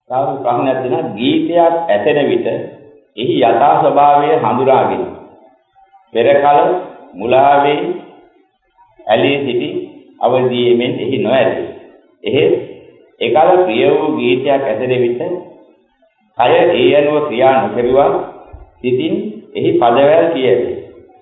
සාදු ප්‍රශ්නයක් දෙනවා. ගීතයක් ඇසෙන විට එහි යථා ස්වභාවය හඳුනාගෙන පෙර කල මුලාවේ ඇලී සිටි අවදීමෙන් එහි නොඇති. එහෙත් එකල ප්‍රිය වූ ගීතයක් ඇසෙන විට කය ඒ අනුව ක්‍රියා නොකරුවා සිතින් එහි පදවැල් කියවේ.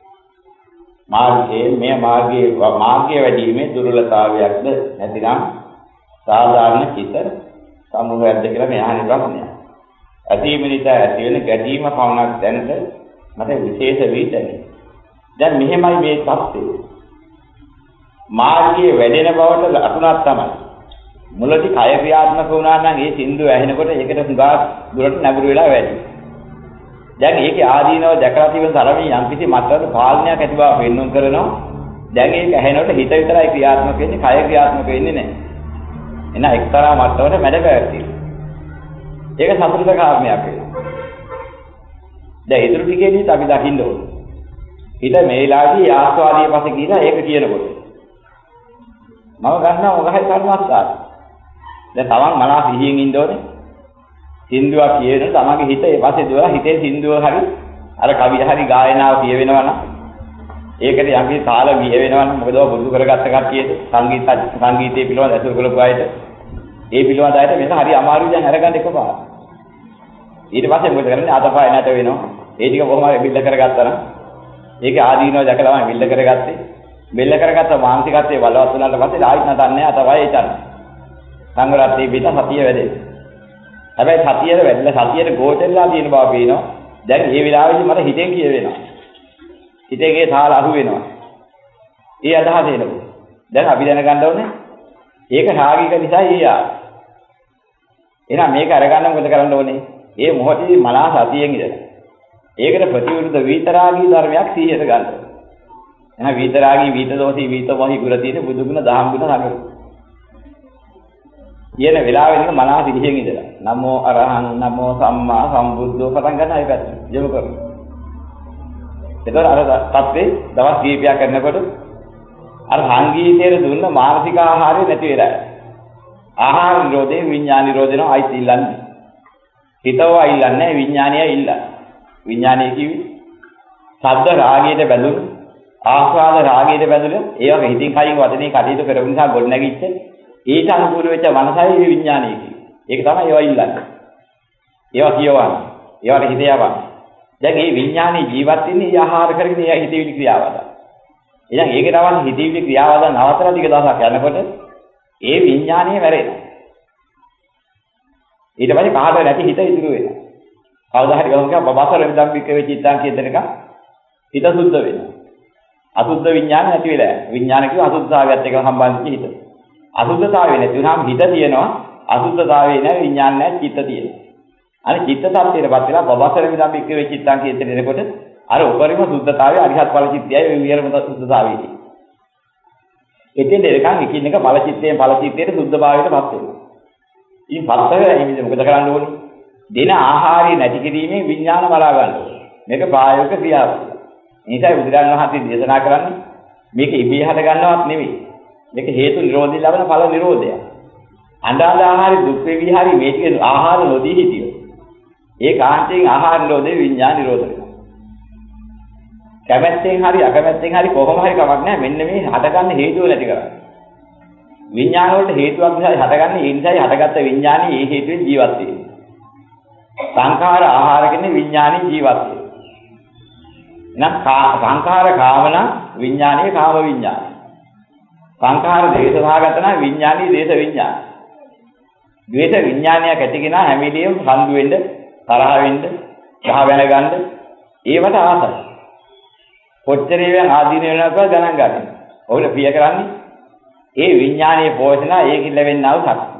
මාර්ගයේ වැඩිීමේ දුර්වලතාවයක්ද නැතිනම් සාධාරණ චිත්ත සමූහයක්ද කියලා මේ අහන ප්‍රශ්නය. ඇතිමිනිත ඇති වෙන ගැටීම පවණක් දැනට මට විශේෂ වී දැනේ. දැන් මෙහෙමයි මේ තත්ත්වය. මාර්ගයේ වැඩෙන බවට ලකුණක් තමයි. මුලදී කය ක්‍රියාත්මක වුණා නම් ඒ සින්දුව ඇහෙනකොට ඒකට හුඟා දුරට නැඹුරු වෙලා වැඩි. දැන් ඒකේ ආදීනව දැකලා තියෙන තරමින් යම්කිසි මට්ටමක පාලනයක් ඇති බව පෙන්වන්න කරනවා. දැන් ඒක ඇහෙනකොට හිත විතරයි ක්‍රියාත්මක වෙන්නේ, කය ක්‍රියාත්මක වෙන්නේ නැහැ. එන එක්තරා මට්ටමකට මැඩ පැවැත්වීම. ඒක සතුටට කාරණයක් වෙනවා. දැන් ඉදිරි ටිකේදීත් අපි දකින්න ඕනේ. හිත මේ වෙලාවේදී ආස්වාදයේ පස්සේ කියලා ඒක කියනකොට මම ගන්නවා මොකයි කර්මස්ථාන. දැන් තමන් මනස සිහියෙන් ඉන්න ඕනේ. සින්දුවක් කියනකොට තමන්ගේ හිත ඒ පස්සේ දුවලා හිතේ සින්දුව හරි අර කවිය හරි ගායනාව කියවෙනවා නම් ඒකට යම්කි තාල විය වෙනවා නම් මොකද පුරුදු කරගත්ත කට්ටියට සංගීතයේ පිළිවෙල ඇසුරු කරපු අයට ඒ පිළිවෙල අයට මෙන්න හරි අමාරුයි දැන් අරගන්න එකපාර. ඊට පස්සේ මොකද කරන්නේ අතපය නැට වෙනවා. ඒ ටික කොහොම හරි බිල්ල කරගත්තා නම් ඒක ආදීනව දැකලා මම බිල්ල කරගත්තේ. බිල්ල කරගත්ත මානසිකත්වයේ බලවත් වුණාට පස්සේ ආයිත් නටන්නේ අතපය ඒචන. සංගරත්තේ පිට සතිය වැඩේ. හැබැයි සතියේ වැඩිලා සතියේ ගෝචරලා තියෙන බව පේනවා. දැන් මේ වෙලාවේදී මට හිතෙන් කියවෙනවා. හිතේගේ තාල අහු වෙනවා. ඒ අදහස එනවා. දැන් අපි දැනගන්න ඕනේ ඒක රාගික නිසා ඊයා. එහෙනම් මේක අරගන්න මොකද කරන්න ඕනේ? මේ මොහොතේ මනස සතියෙන් ඉඳලා. ඒකට ප්‍රතිවිරුද්ධ විතරාගී ධර්මයක් 100ට ගන්න. එහෙනම් විතරාගී විතදෝසී විතමෝහි ගුණ තියෙන බුදු ගුණ දහම් ගුණ ළඟ. කියන වෙලාවෙක මනස සිහියෙන් ඉඳලා නමෝ අරහං නමෝ සම්මා සම්බුද්ධෝ පටන් ගන්න අය පැත්ත යොමු කරනවා. ඒතර අර තත්ත්වේ දවස් කීපයක් කරනකොට අර සංගීතයේ දුන්න මානසික ආහාරය නැති වෙලා. ආහාර නිරෝධේ විඥාන නිරෝධේන අයිත් ඉල්ලන්නේ. හිතව ඉල්ලන්නේ විඥානයයි ඉල්ලන්නේ. විඥානය කිව්වේ ශබ්ද රාගයට බැඳුණු ආස්වාද රාගයට බැඳුණු ඒ වගේ හිතින් කයින් වදනේ කටයුතු කරපු නිසා ගොඩනැගිච්ච ඊට අනුකූල වෙච්ච මනසයි විඥානය කියන්නේ. ඒක තමයි ඒවා ඉල්ලන්නේ. ඒවා කියවන්නේ. ඒවට හිත යවන්නේ. දැන් මේ විඥානේ ජීවත් වෙන්නේ ඒ ආහාර කරගෙන ඒ හිතවිලි ක්‍රියාවද. එහෙනම් ඒකේ තවන්න හිතවිලි ක්‍රියාවද නවතලා ටික දවසක් යනකොට ඒ විඥානේ වැරෙනවා. ඊට පස්සේ කාට නැති හිත ඉතුරු වෙනවා. කවදා හරි ගමන් කියව බබසර විදම්බික වෙච්ච ඉතින් කියන දෙනක හිත සුද්ධ වෙනවා. අසුද්ධ විඥාන නැති වෙලා. විඥාන කිව්ව අසුද්ධතාවයත් එක්ක සම්බන්ධ චිත. අසුද්ධතාවය නැති වුණාම හිත තියෙනවා අසුද්ධතාවය නැහැ විඥාන නැහැ චිත්ත තියෙනවා. අනේ චිත්ත tattේටපත් වෙලා බබසර විදම්බික වෙච්ච ඉතින් කියන දෙනකොට අර උපරිම සුද්ධතාවය අරිහත් ඵල චිත්තයයි විහෙරම සුද්ධතාවයයි. එතෙන් දෙකන් එකින් එක ඵල චිත්තයෙන් ඵල චිත්තයට සුද්ධභාවයටපත් වෙනවා. ඉතින් පත්තර එන්නේ මොකද කරන්න ඕනේ? දෙන ආහාරය නැති කිරීමෙන් විඥාන බලා ගන්න ඕනේ. මේක ප්‍රායෝගික ක්‍රියාවක්. ඒසයි බුදුරජාණන් වහන්සේ දේශනා කරන්නේ මේක ඉබේ හට ගන්නවත් නෙවෙයි. මේක හේතු නිරෝධය ලබන ඵල නිරෝධය. අඬාඳ ආහාරي දුක් වේවි හරි මේ ටික ආහාර නොදී හිටියෝ. ඒ කාන්තෙන් ආහාර නිරෝධේ විඥාන නිරෝධ වෙනවා. කැමැත්තෙන් හරි අකමැත්තෙන් හරි කොහොම හරි කමක් නැහැ. මෙන්න මේ හටගන්න හේතුව නැති කරන්නේ. විඥාන වලට හේතුවක් නිසා හටගන්නේ ඒ නිසායි හටගත්ත විඥානේ ඒ හේතුවෙන් ජීවත් වෙන්නේ. සංඛාර ආහාර කියන්නේ විඥානේ ජීවත් වෙන්නේ. එහෙනම් සංඛාර කාමන විඥානේ කාම විඥාන. සංඛාර දේශ භාගතන විඥානේ දේශ විඥාන. ද්වේෂ විඥානයක් ඇතිගෙන හැම වෙලෙම සම්දු වෙන්න, තරහ වෙන්න, ගහ වෙන ගන්න ඒවට ආසයි. කොච්චරේෙන් ආදීන වෙනවද ගණන් ගන්න. ඔහුල ප්‍රිය කරන්නේ ඒ විඥානීය පෝෂණ ඒකින් ලැබෙනා වූ ශක්තිය.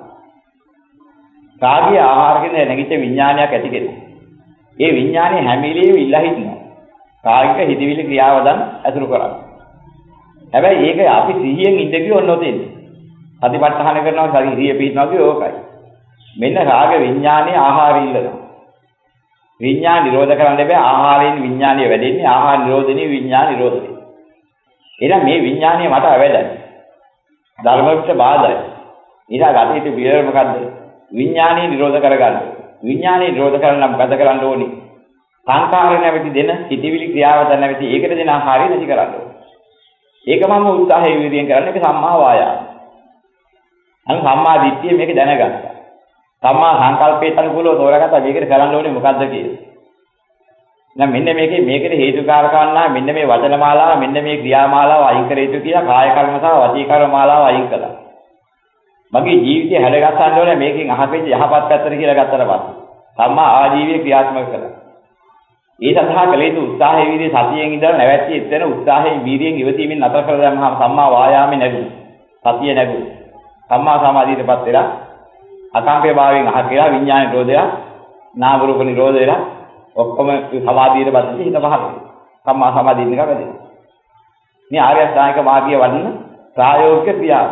කාගිය ආහාරකින් නැගිච්ච විඥානයක් ඇති කෙනා. ඒ විඥානයේ හැම වෙලෙම ඉල්ලා හිටිනවා. කායික හිතවිලි ක්‍රියාවදන් අතුරු කරන්නේ. හැබැයි ඒක අපි සිහියෙන් ඉඳගිය ඔන්න ඔතෙන්නේ. සතිපට්ඨාන කරනවා ශරීරිය පිටනවා කිය ඕකයි. මෙන්න රාග විඥානයේ ආහාර ඉල්ලනවා. විඥාන නිරෝධ කරන්න බෑ ආහාරයෙන් විඥානිය වැඩෙන්නේ ආහාර නිරෝධනේ විඥාන නිරෝධනේ. එහෙනම් මේ විඥානිය මට අවැඩයි. ධර්මවිත බාධායි. ඊට ගතියට පිළිවෙල මොකද්ද? විඥානේ නිරෝධ කරගන්න. විඥානේ නිරෝධ කරන්න නම් මොකද කරන්න ඕනේ? සංඛාර නැවති දෙන සිටිවිලි ක්‍රියාව නැවති ඒකට දෙන ආහාරය නැති කරන්න ඕනේ. ඒක මම උත්සාහය විදියෙන් කරන්නේ ඒක සම්මා වායාම. අන්න සම්මා දිට්ඨිය මේක දැනගත්තා. සම්මා සංකල්පයට අනුකූලව තෝරාගත්තා මේකට කරන්න ඕනේ මොකද්ද කියලා. දැන් මෙන්න මේකේ හේතුකාරකන්නා මෙන්න මේ වචන මාලාව මෙන්න මේ ක්‍රියා මාලාව අයින් කර යුතු කියලා කාය කර්ම සහ වචී කර්ම මාලාව අයින් කළා. මගේ ජීවිතය හැදගස්සන්න ඕනේ මේකෙන් අහපෙච්ච යහපත් පැත්තට කියලා ගත්තට පස්සේ. සම්මා ආජීවයේ ක්‍රියාත්මක කළා. ඒ සඳහා කළ යුතු උත්සාහයේ වීර්ය සතියෙන් ඉඳලා නැවැත්ටි එතන උත්සාහයෙන් වීර්යයෙන් ඉවසීමෙන් නතර කර දැම්මහම සම්මා වායාමේ නැගුණා. සතිය නැගුණා. සම්මා සමාධියටපත් වෙලා අකාම්පේ භාවයෙන් අහ කියලා විඥාන නිරෝධය නාම රූප නිරෝධය ඔක්කොම සමාධියටපත් වෙච්ච හිත පහළ වෙනවා. සම්මා සමාධිය නිකන් වැඩෙනවා. මේ ආර්ය අෂ්ටාංගික මාර්ගය වඩන ප්‍රායෝගික ක්‍රියාව.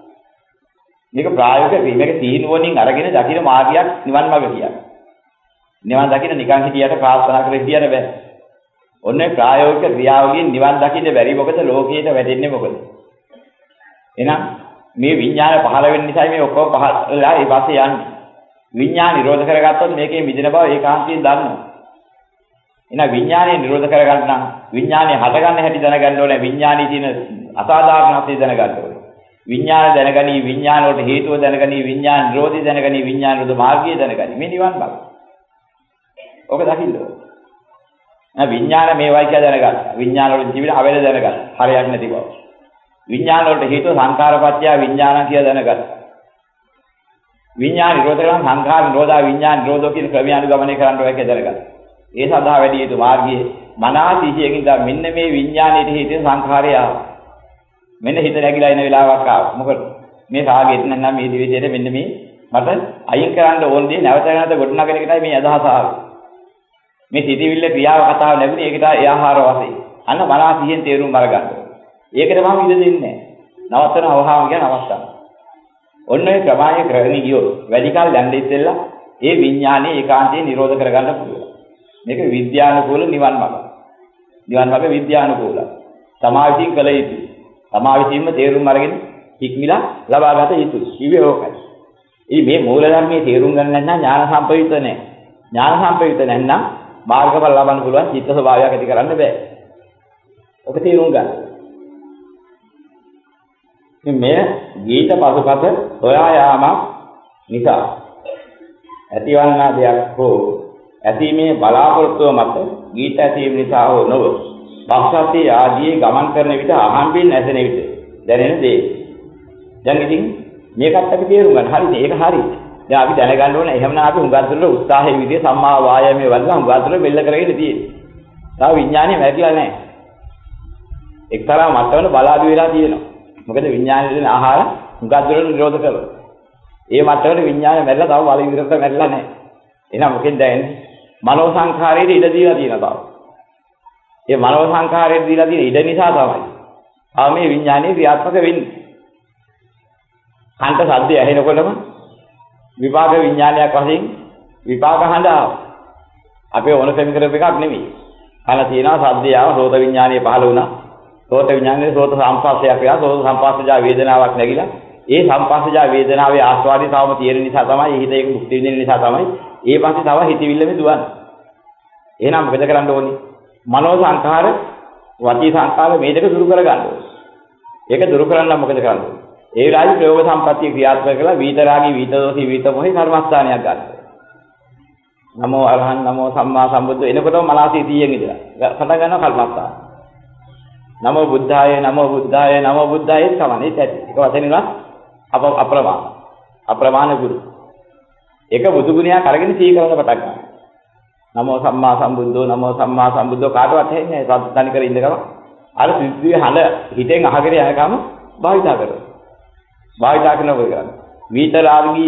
මේක ප්‍රායෝගික මේක තීනුවණින් අරගෙන දකින්න මාර්ගයක් නිවන් මාර්ග කියන්නේ. නිවන් දකින්න නිකන් හිතියට ප්‍රාර්ථනා කරලා හිටියර බෑ. ඔන්නේ ප්‍රායෝගික ක්‍රියාවකින් නිවන් දකින්න බැරි මොකද ලෝකයට වැටෙන්නේ මොකද? එහෙනම් මේ විඥාන පහළ වෙන්න නිසා මේ ඔක්කොම පහළලා ඒ පස්සේ යන්නේ. විඥාන නිරෝධ කරගත්තොත් මේකේ මිදෙන බව ඒකාන්තයෙන් දන්නවා. එහෙනම් විඥානය නිරෝධ කරගන්න නම් විඥානය හටගන්න හැටි දැනගන්න ඕනේ. විඥානයේ තියෙන අසාධාරණත්වය දැනගන්න ඕනේ. විඥාන දැනගනි විඥාන වලට හේතුව දැනගනි විඥාන නිරෝධය දැනගනි විඥාන නිරෝධ මාර්ගය දැනගනි. මේ නිවන් මාර්ගය. ඔක දකින්න ඕනේ. නැ විඥාන මේවයි කියලා දැනගන්න. විඥාන වල ජීවිත අවේද දැනගන්න. හරියක් නැති බව. විඥාන වලට හේතුව සංකාරපත්‍ය විඥාන කියලා දැනගන්න. විඥාන නිරෝධ කරන සංඛාර නිරෝධා විඥාන නිරෝධෝ කියන ක්‍රමය අනුගමනය කරන්න ඕනේ කියලා දැනගන්න. ඒ සඳහා වැඩි යුතු මාර්ගයේ මනසිතයෙන් ඉඳලා මෙන්න මේ විඥානයේ හේතුව සංඛාරය ආවා. මෙන්න හිත නැగిලා ඉන වෙලාවක් ආවා. මොකද මේ රාගෙත් නැත්නම් මේ දිවිදේට මෙන්න මේ මට අයින් කරන්න ඕන දේ නැවත නැවත ගොඩනගෙන එකයි මේ අදහස ආවේ. මේ සිටිවිල්ල ක්‍රියාව කතාව ලැබුණේ ඒකට ඒ ආහාර වශයෙන්. අන්න මනසිතෙන් තේරුම් අරගන්න. ඒකට මම ඉඳ දෙන්නේ නැහැ. නවත්තන අවහාම කියන අවස්ථාව. ඔන්න ඒ ක්‍රමයේ ක්‍රමී ගියොත් වැඩි කාල යන්න ඉස්සෙල්ලා ඒ විඥානේ ඒකාන්තයෙන් නිරෝධ කරගන්න පුළුවන්. මේක විද්‍යානුකූල නිවන් මාර්ග. නිවන් මාර්ග විද්‍යානුකූල. සමාවිතින් කළ යුතුයි. සමාවිතින්ම තේරුම් අරගෙන හික්මිලා ලබාගත යුතුයි. ඉවේ ඕකයි. ඉතින් මේ මූල ධර්මයේ තේරුම් ගන්න නැත්නම් ඥාන සම්ප්‍රයුක්ත නැහැ. ඥාන සම්ප්‍රයුක්ත නැත්නම් මාර්ගඵල ලබන්න පුළුවන් චිත්ත ස්වභාවයක් ඇති කරන්න බෑ. ඔක තේරුම් ගන්න. මේ ගීත පසුපස සොයා යාම නිසා ඇතිවන්නා දෙයක් හෝ ඇතිමේ බලාපොරොත්තුව මත ගීත ඇසීම නිසා හෝ නොව පස්සත්තේ ආදී ගමන් කරන විට අහම්බෙන් ඇසෙන විට දැනෙන දේ. දැන් ඉතින් මේකත් අපි තේරුම් ගන්න. හරිද? ඒක හරියි. දැන් අපි දැනගන්න ඕනේ එහෙමනම් අපි හුඟක් දුරට උත්සාහයේ විදිය සම්මා වායාමයේ වලලා හුඟක් දුරට බෙල්ල කරගෙන තියෙන්නේ. තාම විඥානය මැරිලා නැහැ. එක්තරා මට්ටමක බලාදු වෙලා තියෙනවා. මොකද විඥානයේ දෙන ආහාර හුඟක් දුරට නිරෝධ කරනවා. ඒ මට්ටමට විඥානය මැරිලා තව බල විදිහට මැරිලා නැහැ. එහෙනම් මොකෙන්ද දැනෙන්නේ? මනෝ සංඛාරයේ ඉඩ දීලා තියෙනවා. ඒ මනෝ සංඛාරයේ දීලා තියෙන ඉඩ නිසා තමයි මේ විඥානයේ ක්‍රියාත්මක වෙන්නේ. කන්ට සද්දය ඇහෙනකොටම විපාක විඥානයක් වශයෙන් විපාක හඳ ආවා. අපේ ඕනකම කරපු එකක් නෙමෙයි. කන තියෙනවා සද්දය ආව සෝත විඥානය පහළ වුණා. සෝත විඥානයේ සෝත සම්පස්සයක් වෙලා සෝත සම්පස්සජා වේදනාවක් නැగిලා ඒ සම්පස්සජා වේදනාවේ ආස්වාදය තවම තියෙන නිසා තමයි හිත ඒක මුක්ති විඳින නිසා තමයි ඒ පස්සේ තව හිතවිල්ලම දුවන්නේ. එහෙනම් මොකද කරන්න ඕනේ? මනෝ සංඛාර, වචී සංඛාර මේ දෙක දුරු කරගන්න ඕනේ. ඒක දුරු කරන්න මොකද කරන්න ඕනේ? ඒ වෙලාවේ ප්‍රයෝග සම්පත්තිය ක්‍රියාත්මක කරලා විතරාගී විතදෝසී විතමොහි කර්මස්ථානයක් ගන්න. නමෝ අරහං නමෝ සම්මා සම්බුද්ධ එනකොටම මනසේ 100න් ඉඳලා පටන් ගන්නවා කර්මස්ථාන. නමෝ බුද්ධාය නමෝ බුද්ධාය නමෝ බුද්ධාය සමනේ ඇති. ඒක වචනිනවා අප්‍රමාණ ගුරු. ඒක බුදු ගුණයක් අරගෙන සී කරන පටන් ගන්නවා. නමෝ සම්මා සම්බුද්ධෝ නමෝ සම්මා සම්බුද්ධෝ කාටවත් හෙන්නේ නැහැ. සත්‍යතනි කර ඉඳගම අර සිද්ධියේ හල හිතෙන් අහගෙන යනකම භාවිතා කරනවා. භාවිතා කරනවා කරන්නේ. විතරාගී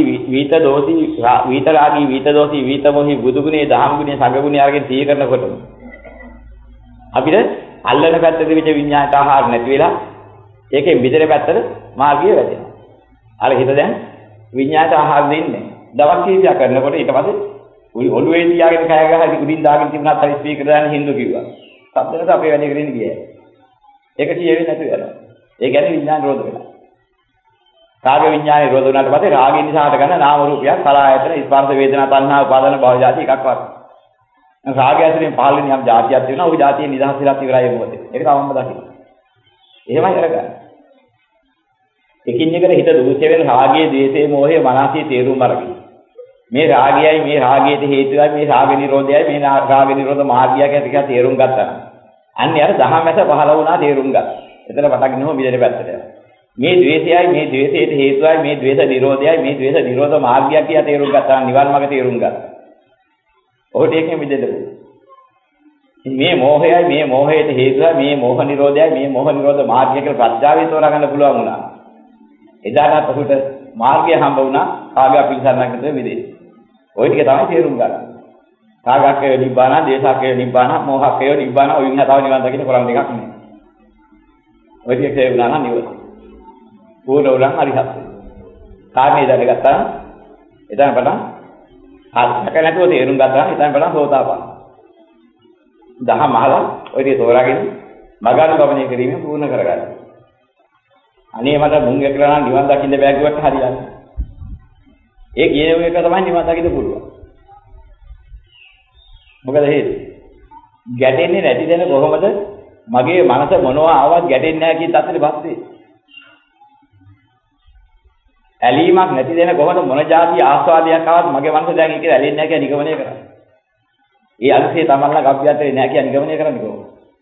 විතදෝසී විතමොහි බුදු ගුණේ දහම් ගුණේ සංඝ ගුණේ අරගෙන සී කරනකොට අපිට අල්ලන පැත්තේ විච විඤ්ඤාණයට ආහාර නැති වෙලා ඒකේ මිදෙන පැත්තට මාර්ගය වැදෙනවා. අර හිත දැන් විඤ්ඤාණයට ආහාර දෙන්නේ. දවස් කීපයක් කරනකොට ඊට පස්සේ ඔළුවේ තියාගෙන කය ගහලා උඩින් දාගෙන තිබුණාත් හරි ස්පීකර් දාන්න හින්දු කිව්වා. සද්දනට අපේ වැඩේ කරගෙන ගියා. ඒක කියෙන්නේ නැතු වෙනවා. ඒ කියන්නේ විඤ්ඤාණ රෝධ වෙනවා. රාග විඥානේ නිරෝධ වුණාට පස්සේ රාගය නිසා හටගන්න නාම රූපයක් සලආයතන ස්පර්ශ වේදනා තණ්හා උපාදාන භව જાති එකක්වත්. රාගය ඇතුලෙන් පහළ වෙන යම් જાතියක් තියෙනවා. ওই જાතිය නිදහස් වෙලා ඉවරයි මොකද? ඒක තමන්ම දකින්න. එහෙමයි කරගන්න. එකින් එකට හිත දුෂ්‍ය වෙන රාගයේ, ද්වේෂයේ, මෝහයේ, මනසේ තේරුම් අරගෙන. මේ රාගයයි මේ රාගයට හේතුවයි මේ රාග නිරෝධයයි මේ රාග නිරෝධ මාර්ගය කියලා තේරුම් ගත්තා. අන්නේ අර දහමැස පහළ වුණා තේරුම් ගත්තා. එතන පටන් ගන්නව මිදෙන පැත්තට යනවා. මේ ද්වේෂයයි මේ ද්වේෂයට හේතුවයි මේ ද්වේෂ නිරෝධයයි මේ ද්වේෂ නිරෝධ මාර්ගය කියලා තේරුම් ගත්තා. නිවන් මාර්ග තේරුම් ගත්තා. ඔහොට ඒකෙන් මිදෙන්න පුළුවන්. මේ මෝහයයි මේ මෝහයට හේතුවයි මේ මෝහ නිරෝධයයි මේ මෝහ නිරෝධ මාර්ගය කියලා ප්‍රඥාවෙන් තෝරා ගන්න පුළුවන් වුණා. එදාට ඔහුට මාර්ගය හම්බ වුණා. කාගා පිළිසරණක් නැතුව මිදෙන්න. ওই ටික තමයි තේරුම් ගන්න. රාගක්කය නිබ්බාන, දේශක්කය නිබ්බාන, මෝහක්කය නිබ්බාන ඔය විදිහ තව නිවන් දකින්න කරන්න දෙයක් නෑ. ඔය ටික තේරුණා නම් නිවන. පූර්ණ උලන් හරිහත්. කාමයේ දැනගත්තා. එතන පටන් හත්ක නැතුව තේරුම් ගත්තා. එතන පටන් සෝතාපන්න. දහම අහලා ඔය ටික තෝරාගෙන මගානුගමනය කිරීම පූර්ණ කරගන්න. අනේ මට මුං එකලා නම් නිවන් දකින්න බෑ කිව්වට හරියන්නේ. ඒ කියන එක තමයි නිවන් දකින්න පුළුවන්. මොකද හේතුව? ගැටෙන්නේ නැති දෙන කොහොමද මගේ මනස මොනවා ආවත් ගැටෙන්නේ නැහැ කියන තත්ත්වෙටපත් වෙන්නේ. ඇලීමක් නැති දෙන කොහොමද මොන જાති ආස්වාදයක් ආවත් මගේ මනස දැන් ඒක ඇලෙන්නේ නැහැ කියලා නිගමනය කරන්නේ. ඒ අනුසේ තමන්ලා ගබ්බියත් නැහැ කියලා නිගමනය කරන්නේ කොහොමද?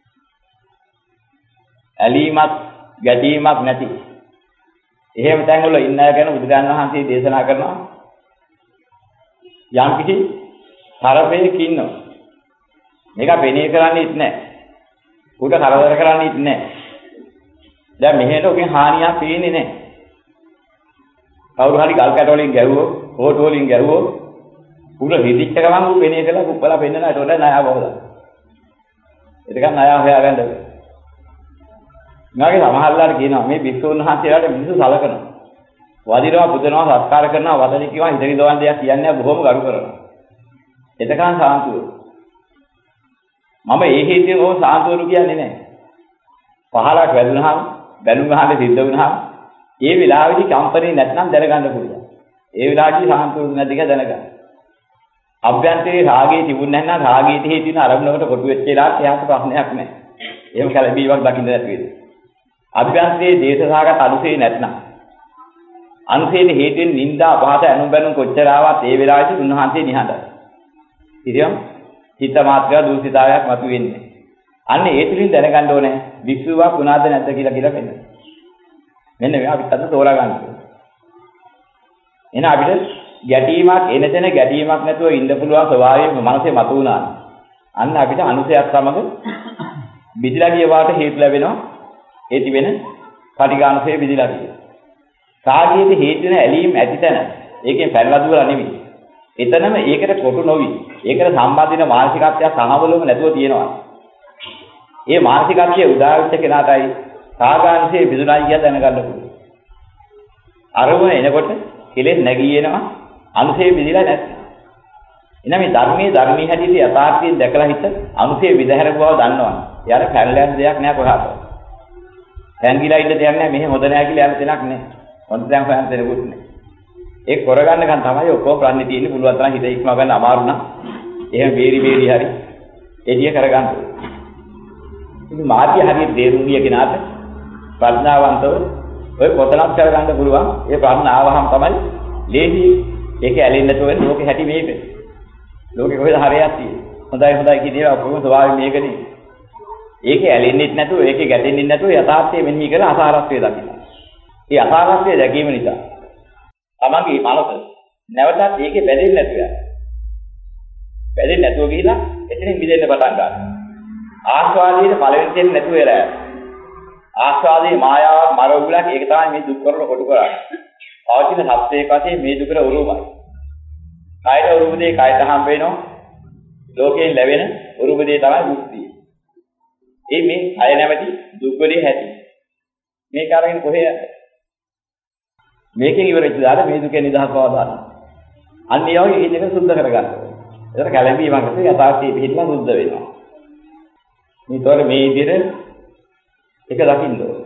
ඇලීමක් ගැටීමක් නැති. එහෙම තැන්වල ඉන්න අය ගැන බුදුරජාණන් වහන්සේ දේශනා කරනවා යම් කිසි තරපේක ඉන්නවා. මේක පෙනේ කරන්නේත් නැහැ. උඩ කරදර කරන්නේත් නැහැ. දැන් මෙහෙට ඔකෙන් හානියක් පේන්නේ නැහැ. කවුරු හරි ගල් කැට වලින් ගැහුවෝ, හෝටු වලින් ගැහුවෝ, උඩ රිදිච්ච ගමන් උ පෙනේ කියලා කුප්පලා පෙන්නන ඒකට ණය බහුදා. ඒක ණය හොයාගන්න බෑ. නාගේ සමහරලාට කියනවා මේ විසුණු වහන්සේලාට මිනිස්සු සලකනවා. වදිනවා, පුදනවා, සත්කාර කරනවා, වදලි කියවා ඉදිරි දවන් දෙයක් කියන්නේ බොහොම ගරු කරනවා. එතකන් සාන්තුව. මම ඒ හේතුවෙන් ඕක සාන්තුවරු කියන්නේ නැහැ. පහලක් වැදුනහම, බැලුම් ගහන්න සිද්ධ වුණාම, ඒ වෙලාවේදී කම්පණේ නැත්නම් දැනගන්න පුළුවන්. ඒ වෙලාවේදී සාන්තුවරු නැති එක දැනගන්න. අභ්‍යන්තරේ රාගයේ තිබුණ නැත්නම් රාගයේ හේතු වෙන අරමුණකට කොටු වෙච්ච වෙලාවට එයාට ප්‍රශ්නයක් නැහැ. එහෙම කලබීමක් දකින්න නැති වෙන්නේ. අභ්‍යන්තරයේ දේශසහගත අනුසේ නැත්නම් අනුසේට හේතුවෙන් නිന്ദා අපහාස අනුන් බැනුම් කොච්චර ආවත් ඒ වෙලාවේදී උන්වහන්සේ නිහඬයි. ඉතින් හිත මාත්‍ර දූෂිතාවයක් මතුවෙන්නේ. අන්න ඒ තුලින් දැනගන්න ඕනේ වික්ෂුවක් වුණාද නැද්ද කියලා වෙන්න. මෙන්න මේ අපිට අද තෝරා ගන්න ඕනේ. එහෙනම් අපිට ගැටීමක් එනතන ගැටීමක් නැතුව ඉන්න පුළුවන් ස්වභාවයෙන් මනසේ මතුවුණා. අන්න අපිට අනුසයත් සමග විදිලා ගිය වාට හේතු ලැබෙනවා. ඒ තිබෙන පටිඝානසේ විදිලා ගිය. රාගයේ හේතු වෙන ඇලීම් ඇතිතන ඒකෙන් පැනලා දුවලා නෙමෙයි. එතනම ඒකට කොටු නොවි. ඒකට සම්බන්ධ වෙන මානසිකත්වය සහවලුම නැතුව තියෙනවා. ඒ මානසිකත්වයේ උදාහරණයක් කෙනාටයි රාගාංශයේ විදුණයි කිය දැනගන්න පුළුවන්. අරමුණ එනකොට කෙලෙස් නැගී එනවා අනුසේ විදිලා නැත්නම්. එනනම් මේ ධර්මයේ හැටියට යථාර්ථයෙන් දැකලා හිත අනුසේ විදහැර බව දන්නවා. එයාට පැනලා යන දෙයක් නෑ කොහාට. හැංගිලා ඉන්න දෙයක් නෑ මෙහෙ හොඳ නෑ කියලා යන දෙයක් නෑ. හොඳ දෙයක් හොයන්න දෙනකුත් නෑ. ඒක කරගන්නකන් තමයි ඔක්කොම ප්‍රශ්නේ තියෙන්නේ. පුළුවන් තරම් හිත ඉක්මව ගන්න අමාරු නම් එහෙම බේරි හරි එදිය කරගන්න ඕනේ. ඉතින් මාර්ගය හරියට තේරුම් ගිය කෙනාට ප්‍රඥාවන්තව ඔය කොතනක් කරගන්න පුළුවන්. ඒ ප්‍රශ්න ආවහම තමයි ලේසි ඒක ඇලෙන්නේ නැතුව ලෝකෙ හැටි මේක. ලෝකෙ කොහෙද හරයක් තියෙන්නේ. හොඳයි කියන ඒවා ඔක්කොම ස්වභාවය මේකනේ. ඒකේ ඇලෙන්නෙත් නැතුව ඒකේ ගැටෙන්නෙත් නැතුව යථාර්ථය මෙනෙහි කරලා අසාරත්වය දකින්න. ඒ අසාරත්වය දැකීම නිසා තමන්ගේ මනස නැවතත් ඒකේ බැඳෙන්නේ නැතුව යනවා. බැඳෙන්නේ නැතුව ගිහිලා එතනින් මිදෙන්න පටන් ගන්නවා. ආස්වාදයේ පළවෙනි තෙන් නැතුව වෙලා යනවා. ආස්වාදයේ මායාවක් මරවුලක් ඒක තමයි මේ දුක් කරන කොටු කරන්නේ. පවතින සත්‍යයේ පස්සේ මේ දුකර උරුමයි. කායද උරුමදී කායත හම්බ වෙනවා. ලෝකයෙන් ලැබෙන උරුමදී තමයි මුක්තිය. මේ කය නැමැති දුක්වලේ ඇති. මේ කාරණේ කොහේ මේකෙන් ඉවරෙච්ච දාලා මේ දුකේ නිදහස් බව දාන්න. අන්න ඒ වගේ ඉන්න එක සුද්ධ කරගන්න. ඒතර කැළඹීමක් නැතුව යථාර්ථයේ පිළිලා සුද්ධ වෙනවා. මේතොර මේ විදිහට එක දකින්න ඕනේ.